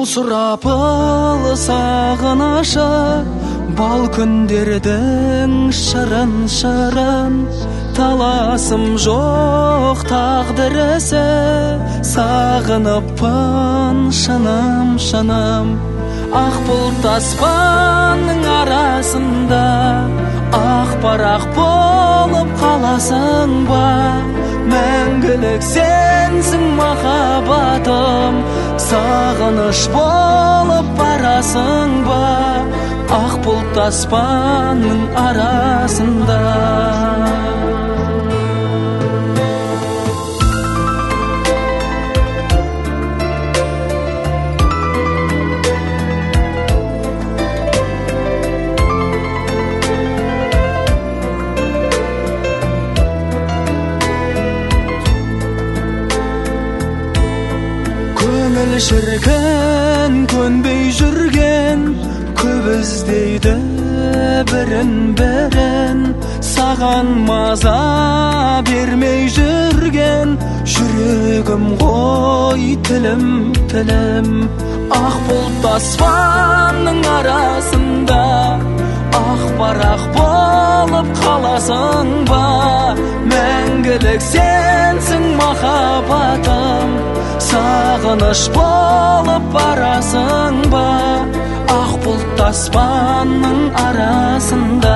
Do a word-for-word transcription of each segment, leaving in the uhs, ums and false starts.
сұрапыл сағынышы, бал күндердің шырын-шырын, таласым жоқ тағдырысы, сағыныппын шыным-шыным. Ақ бұлт аспанның арасында, ақ парақ болып қаласың ба? Мәңгілік сенсің махаббатым, сағыныш болып барасың ба? Ақ бұлт аспанның арасында. Көңіл шіркін көнбей жүрген, көп іздейді бірін-бірін. Саған маза бермей жүрген, жүрегім ғой тілім-тілім. Ақ бұлт аспанның арасында, ақ парақ болып қаласың ба? Мәңгілік сенсің махаббатым, сағыныш болып барасың ба? Ақ бұлт аспанның арасында.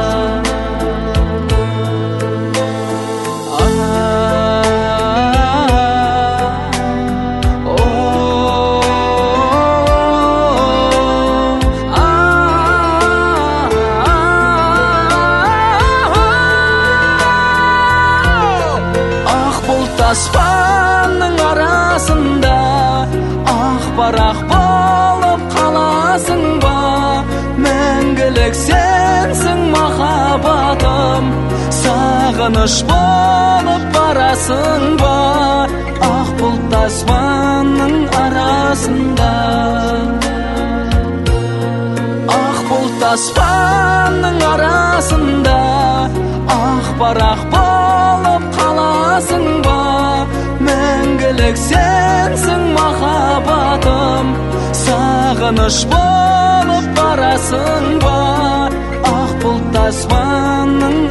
Ақ бұлт аспанның арасында, ақ парақ болып қаласың ба? Мәңгілік сенсің махаббатым, сағыныш болып барасың ба? Ақ бұлт аспанның арасында. Ақ бұлт аспанның арасында, ақ парақ болып қаласың ба? Мәңгілік сенсің махаббатым, сағыныш болып барасың ба? Ақ бұлт аспанның